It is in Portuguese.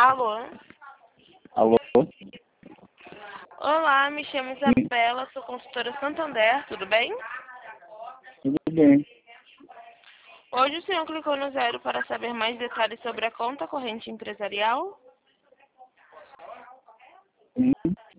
Alô? Alô? Olá, me chamo Isabela, sou consultora Santander, tudo bem? Tudo bem. Hoje o senhor clicou no 0 para saber mais detalhes sobre a conta corrente empresarial? Sim.